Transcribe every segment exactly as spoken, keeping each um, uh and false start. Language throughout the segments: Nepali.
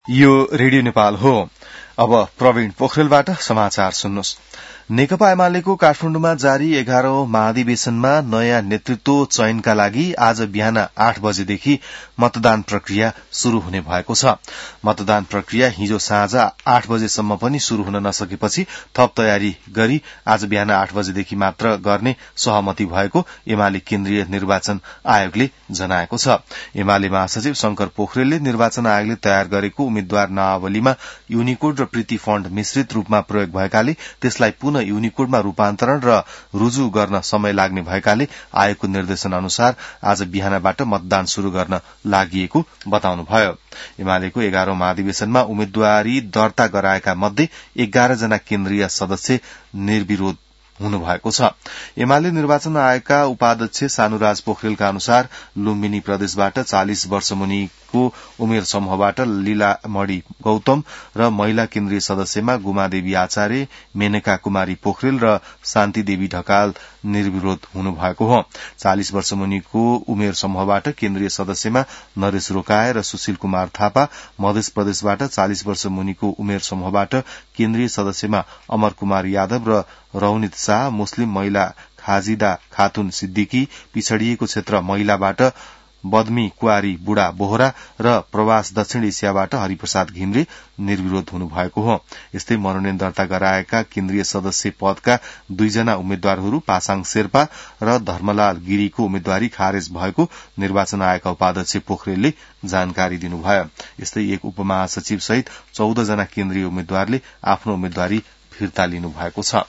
यो रेडियो नेपाल हो। अब प्रवीण पोखरेलबाट समाचार सुन्नुहोस्। नेकपा एमालेको काठमाडौँमा जारी एघारौं महाधिवेशनमा नयाँ नेतृत्व चयनका लागि आज बिहान आठ बजेदेखि मतदान प्रक्रिया शुरू हुने भएको छ। मतदान प्रक्रिया हिजो साँझ आठ बजेसम्म पनि शुरू हुन नसकेपछि थप तयारी गरी आज बिहान आठ बजेदेखि मात्र गर्ने सहमति भएको एमाले केन्द्रीय निर्वाचन आयोगले जनाएको छ। एमाले महासचिव शंकर पोखरेलले निर्वाचन आयोगले तयार गरेको उम्मेद्वार नावलीमा युनिकोड र प्रीति फण्ड मिश्रित रूपमा प्रयोग भएकाले त्यसलाई पुनः युनिकोडमा रूपान्तरण र रुजु गर्न समय लाग्ने भएकाले आयोगको निर्देशन अनुसार आज बिहानबाट मतदान शुरू गर्न लागि बताउनुभयो। एमालेको एघारौं महाधिवेशनमा उम्मेद्वारी दर्ता गराएका मध्ये एघार जना केन्द्रीय सदस्य निर्विरोध हुनुभएको छ। एमाले निर्वाचन आयोगका उपाध्यक्ष सानुराज पोखरेलका अनुसार लुम्बिनी प्रदेशबाट चालिस वर्ष मुनिको उमेर समूहबाट लीलामणि गौतम र महिला केन्द्रीय सदस्यमा गुमादेवी आचार्य, मेनका कुमारी पोखरेल र शान्ति देवी ढकाल निर्विरोध हुनुभएको हो। चालिस वर्ष मुनिको उमेर समूहबाट केन्द्रीय सदस्यमा नरेश रोकाए र सुशील कुमार थापा, मध्य प्रदेशबाट चालिस वर्ष मुनिको उमेर समूहबाट केन्द्रीय सदस्यमा अमर कुमार यादव र रौनित शाह, मुस्लिम महिला खाजिदा खातुन सिद्दिकी, पिछड़िएको क्षेत्र महिलाबाट बदमी कुवारी बुढा बोहरा र प्रवास दक्षिण एसियाबाट हरिप्रसाद घिम्रे निर्विरोध हुनुभएको हो। यस्तै मनोनयन दर्ता गराएका केन्द्रीय सदस्य पदका दुईजना उम्मेद्वारहरू पासाङ शेर्पा र धर्मलाल गिरीको उम्मेद्वारी खारेज भएको निर्वाचन आयोगका उपाध्यक्ष पोखरेलले जानकारी दिनुभयो। यस्तै एक उपमहासचिव सहित चौध जना केन्द्रीय उम्मेद्वारले आफ्नो उम्मेद्वारी फिर्ता लिनुभएको छ।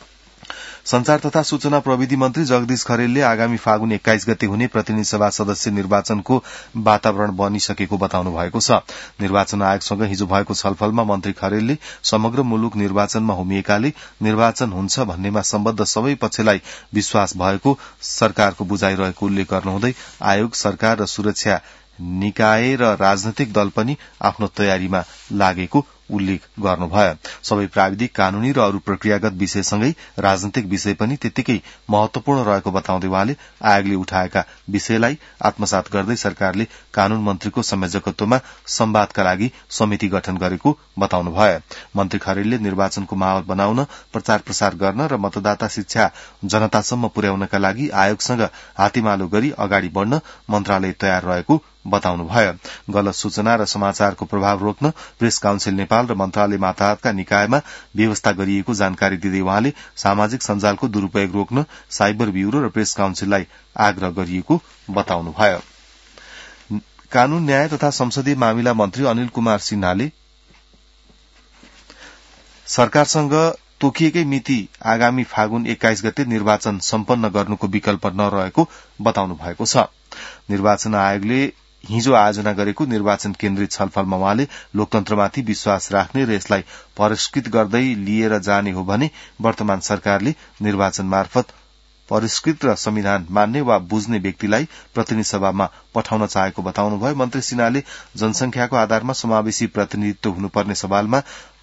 संचार तथा सूचना प्रविधि मन्त्री जगदीश खरेलले आगामी फागुन एक्काइस गते हुने प्रतिनिधि सभा सदस्य निर्वाचनको वातावरण बनिसकेको बताउनु भएको छ। निर्वाचन आयोगसँग हिजो भएको छलफलमा मन्त्री खरेलले समग्र मुलुक निर्वाचनमा होमिएकाले निर्वाचन हुन्छ भन्नेमा सम्बद्ध सबै पक्षलाई विश्वास भएको सरकारको बुझाइ रहेको उल्लेख गर्नुहुँदै आयोग, सरकार र सुरक्षा निकाय र राजनैतिक दल पनि आफ्नो तयारीमा लागेको उल्लेख गर्नुभयो। सबै प्राविधिक, कानूनी र अरू प्रक्रियागत विषयसँगै राजनैतिक विषय पनि त्यत्तिकै महत्वपूर्ण रहेको बताउँदै उहाँले आयोगले उठाएका विषयलाई आत्मसात गर्दै सरकारले कानून मन्त्रीको संयोजकत्वमा संवादका लागि समिति गठन गरेको बताउनुभयो। मन्त्री खरेलले निर्वाचनको माहौल बनाउन, प्रचार प्रसार गर्न र मतदाता शिक्षा जनतासम्म पुर्याउनका लागि आयोगसँग हातेमालो गरी अगाडि बढ़न मन्त्रालय तयार रहेको बताउनुभयो। गलत सूचना र समाचारको प्रभाव रोक्न प्रेस काउन्सिल नेपाल र मन्त्रालय मातहतका निकायमा व्यवस्था गरिएको जानकारी दिँदै उहाँले सामाजिक सञ्जालको दुरूपयोग रोक्न साइबर ब्यूरो र प्रेस काउन्सिललाई आग्रह गरिएको बताउनुभयो। कानून, न्याय तथा संसदीय मामिला मन्त्री अनिल कुमार सिन्हाले सरकारसँग तोकिएकै मिति आगामी फागुन एक्काइस गते निर्वाचन सम्पन्न गर्नुको विकल्प नरहेको बताउनु भएको छ। निर्वाचन आयोगले हिजो आयोजना गरेको निर्वाचन केन्द्रित छलफलमा उहाँले लोकतन्त्रमाथि विश्वास राख्ने र यसलाई परिष्कृत गर्दै लिएर जाने हो भने वर्तमान सरकारले निर्वाचन मार्फत परिष्कृत र संविधान मान्ने वा बुझ्ने व्यक्तिलाई प्रतिनिधि सभामा पठाउन चाहेको बताउनुभयो। मन्त्री सिन्हाले जनसंख्याको आधारमा समावेशी प्रतिनिधित्व हुनुपर्ने सवालमा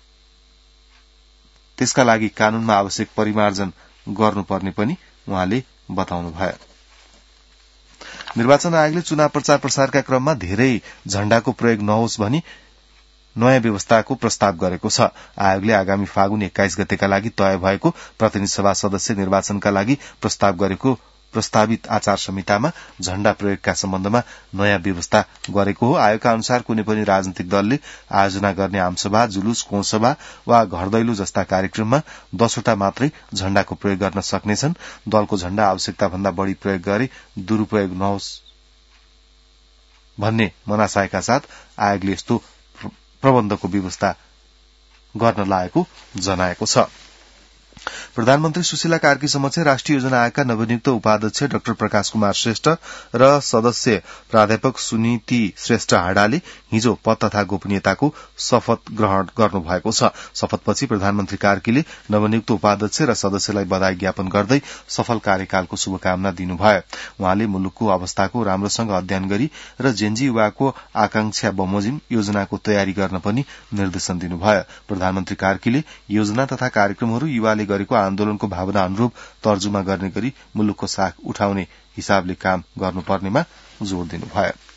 त्यसका लागि कानूनमा आवश्यक परिमार्जन गर्नुपर्ने पनि उहाँले बताउनुभयो। निर्वाचन आयोगले चुनाव प्रचार प्रसारका क्रममा धेरै झण्डाको प्रयोग नहोस् भनी नयाँ व्यवस्थाको प्रस्ताव गरेको छ। आयोगले आगामी फागुन एक्काइस गतेका लागि तय भएको प्रतिनिधि सभा सदस्य निर्वाचनका लागि प्रस्ताव गरेको प्रस्तावित आचार संहितामा झण्डा प्रयोगका सम्बन्धमा नयाँ व्यवस्था गरेको हो। आयोगका अनुसार कुनै पनि राजनैतिक दलले आयोजना गर्ने आमसभा, जुलुस, कोणसभा वा घरदैलो जस्ता कार्यक्रममा दसवटा मात्रै झण्डाको प्रयोग गर्न सक्नेछन्। दलको झण्डा आवश्यकता भन्दा बढ़ी प्रयोग गरे दुरूपयोग नहोस् भन्ने मनासायका साथ आयोगले यस्तो प्रबन्धको व्यवस्था गर्न लागेको जनाएको छ। प्रधानमन्त्री सुशीला कार्की समक्ष राष्ट्रिय योजना आयोगका नवनियुक्त उपाध्यक्ष डाक्टर प्रकाश कुमार श्रेष्ठ र सदस्य प्राध्यापक सुनीति श्रेष्ठ हाडाले हिजो पद तथा गोपनीयताको शपथ ग्रहण गर्नुभएको छ। शपथपछि प्रधानमन्त्री कार्कीले नवनियुक्त उपाध्यक्ष र सदस्यलाई बधाई ज्ञापन गर्दै सफल कार्यकालको शुभकामना दिनुभयो। उहाँले मुलुकको अवस्थाको राम्रोसँग अध्ययन गरी र जेन्जी युवाको आकांक्षा बमोजिम योजनाको तयारी गर्न पनि निर्देशन दिनुभयो। प्रधानमन्त्री कार्कीले योजना तथा कार्यक्रमहरू युवाले गरेको आन्दोलनको भावना अनुरूप तर्जुमा गर्ने गरी मुलुकको साख उठाउने हिसाबले काम गर्नुपर्नेमा जोड़ दिनुभयो।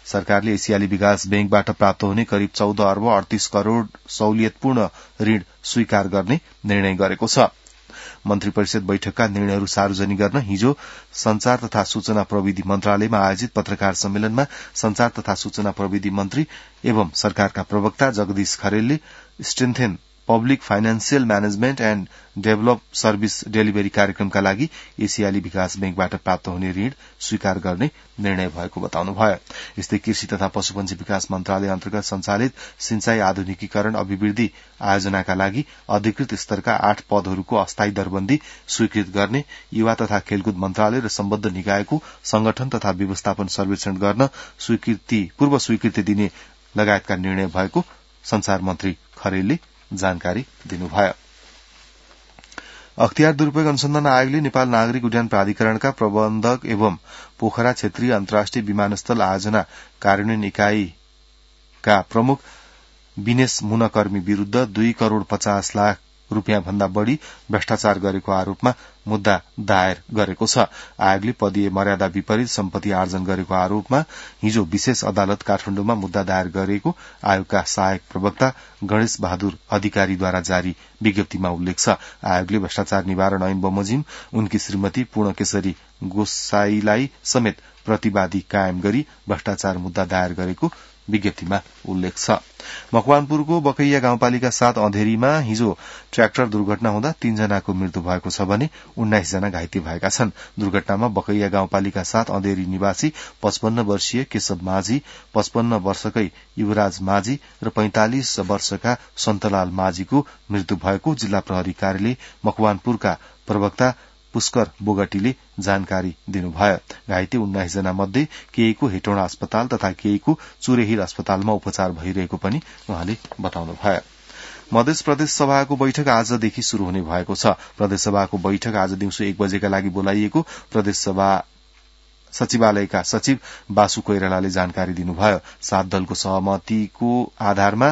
सरकारले एसियाली विकास बैंकबाट प्राप्त हुने करिब चौध अर्ब अडतीस करोड़ सहुलियतपूर्ण ऋण स्वीकार गर्ने निर्णय गरेको छ। मन्त्री परिषद बैठकका निर्णयहरू सार्वजनिक गर्न हिजो संचार तथा सूचना प्रविधि मन्त्रालयमा आयोजित पत्रकार सम्मेलनमा संचार तथा सूचना प्रविधि मन्त्री एवं सरकारका प्रवक्ता जगदीश खरेलले strengthen public financial management and develop service delivery कार्यक्रमका लागि एसियाली विकास बैंकबाट प्राप्त हुने ऋण स्वीकार गर्ने निर्णय भएको बताउनुभयो। यस्तै कृषि तथा पशुपन्छी विकास मन्त्रालय अन्तर्गत सञ्चालित सिंचाई आधुनिकीकरण अभिवृद्धि आयोजनाका लागि अधिकृत स्तरका आठ पदहरूको अस्थायी दरबन्दी स्वीकृत गर्ने युवा तथा खेलकुद मन्त्रालय र सम्बद्ध निकायको संगठन तथा व्यवस्थापन सर्वेक्षण गर्न स्वीकृति पूर्व स्वीकृति दिने लगायतका निर्णय भएको संचार मन्त्री खरेलले जानकारी दिनुभयो। अख्तियार दुरूपयोग अनुसन्धान आयोगले नेपाल नागरिक उड्डयन प्राधिकरणका प्रबन्धक एवं पोखरा क्षेत्रीय अन्तर्राष्ट्रिय विमानस्थल आयोजना कार्यान्वयन इकाईका प्रमुख विनेश मुनकर्मी विरूद्ध दुई करोड़ पचास लाख रूपियाँ भन्दा बढ़ी भ्रष्टाचार गरेको आरोपमा मुद्दा दायर गरेको छ। आयोगले पदीय मर्यादा विपरीत सम्पत्ति आर्जन गरेको आरोपमा हिजो विशेष अदालत काठमाडौँमा मुद्दा दायर गरेको आयोगका सहायक प्रवक्ता गणेश बहादुर अधिकारीद्वारा जारी विज्ञप्तिमा उल्लेख छ। आयोगले भ्रष्टाचार निवारण ऐन बमोजिम उनकी श्रीमती पूर्णकेशरी गोसाईलाई समेत प्रतिवादी कायम गरी भ्रष्टाचार मुद्दा दायर गरेको विज्ञप्तिमा उल्लेख छ। मकवानपुरको बकैया गाउँपालिका सात अँधेरीमा हिजो ट्र्याक्टर दुर्घटना हुँदा तीनजनाको मृत्यु भएको छ भने उन्नाइस जना घाइते भएका छन्। दुर्घटनामा बकैया गाउँपालिका सात अँधेरी निवासी पचपन्न वर्षीय केशव माझी, पचपन्न वर्षकै युवराज माझी र पैंतालिस वर्षका सन्तलाल माझीको मृत्यु भएको जिल्ला प्रहरी कार्यालय मकवानपुरका प्रवक्ता पुष्कर बोगटीले जानकारी दिनुभयो। घाइते उन्नाइस जना मध्ये केहीको हेटौँडा अस्पताल तथा केहीको चुरेहिल अस्पतालमा उपचार भइरहेको पनि उहाँले बताउनुभयो। मध्य प्रदेश सभाको बैठक आजदेखि शुरू हुने भएको छ। प्रदेश सभाको बैठक आज दिउँसो एक बजेका लागि बोलाइएको प्रदेश सभा सचिवालयका सचिव बासु कोइरालाले जानकारी दिनुभयो। सात दलको सहमतिको आधारमा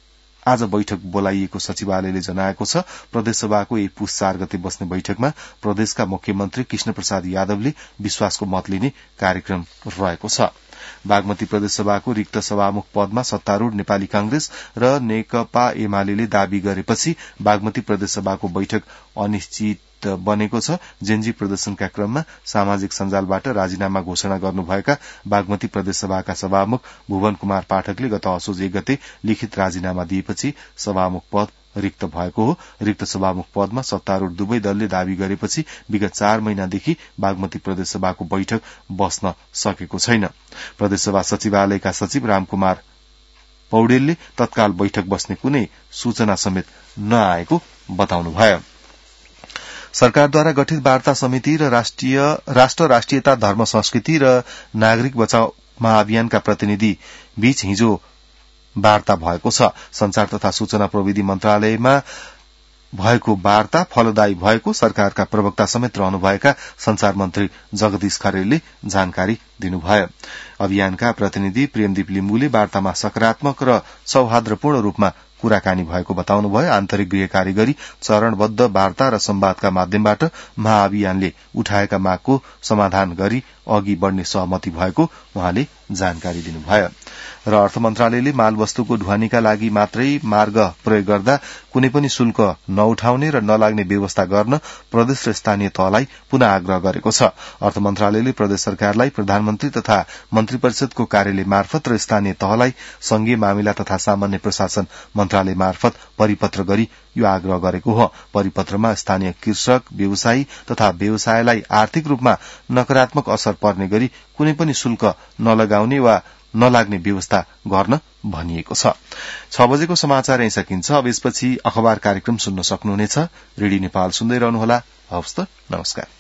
आज बैठक बोलाइएको सचिवालयले जनाएको छ। प्रदेशसभाको एक पुस चार गते बस्ने बैठकमा प्रदेशका मुख्यमन्त्री कृष्ण प्रसाद यादवले विश्वासको मत लिने कार्यक्रम रहेको छ। बागमती प्रदेशसभाको रिक्त सभामुख पदमा सत्तारूढ़ नेपाली कांग्रेस र नेकपा एमाले दावी गरेपछि बागमती प्रदेशसभाको बैठक अनिश्चित बनेको छ। जेन्जी प्रदर्शनका क्रममा सामाजिक सञ्जालबाट राजीनामा घोषणा गर्नुभएका बागमती प्रदेशसभाका सभामुख भुवन कुमार पाठकले गत असोज एक गते लिखित राजीनामा दिएपछि सभामुख पद रिक्त भएको हो। रिक्त सभामुख पदमा सत्तारूढ़ दुवै दलले दावी गरेपछि विगत चार महिनादेखि बागमती प्रदेशसभाको बैठक बस्न सकेको छैन। प्रदेशसभा सचिवालयका सचिव रामकुमार पौडेलले तत्काल बैठक बस्ने कुनै सूचना समेत नआएको बताउनुभयो। सरकारद्वारा गठित वार्ता समिति र राष्ट्रिय राष्ट्र राष्ट्रियता धर्म संस्कृति र नागरिक बचाव महाअभियानका प्रतिनिधि बीच हिजो वार्ता भएको छ। संचार तथा सूचना प्रविधि मन्त्रालयमा भएको वार्ता फलदायी भएको सरकारका प्रवक्ता समेत रहनुभएका संचार मन्त्री जगदीश खरेलले जानकारी दिनुभयो। अभियानका प्रतिनिधि प्रेमदीप लिम्बुले वार्तामा सकारात्मक र सौहार्दपूर्ण रूपमा कुराकानी भएको बताउनुभयो। आन्तरिक गृह कारिगरी चरणबद्ध वार्ता र संवादका माध्यमबाट महाअभियानले उठाएका मागको समाधान गरी अघि बढ़ने सहमति भएको उहाँले जानकारी दिनुभयो। र अर्थ मन्त्रालयले मालवस्तुको ढुवानीका लागि मात्रै मार्ग प्रयोग गर्दा कुनै पनि शुल्क नउठाउने र नलाग्ने व्यवस्था गर्न प्रदेश र स्थानीय तहलाई पुनः आग्रह गरेको छ। अर्थ मन्त्रालयले प्रदेश सरकारलाई प्रधानमन्त्री तथा मन्त्री परिषदको कार्यालय मार्फत र स्थानीय तहलाई संघीय मामिला तथा सामान्य प्रशासन मन्त्रालय मार्फत परिपत्र गरी यो आग्रह गरेको हो। परिपत्रमा स्थानीय कृषक, व्यवसायी तथा व्यवसायलाई आर्थिक रूपमा नकारात्मक असर पर्ने गरी कुनै पनि शुल्क नलगाउने वा नलाग्ने व्यवस्था गर्न भनिएको छ। छ बजेको समाचार यही सकिन्छ। अब यसपछि अखबार कार्यक्रम सुन्न सक्नुहुनेछ। रेडियो नेपाल सुन्दै रहनुहोला। हवस् त, नमस्कार।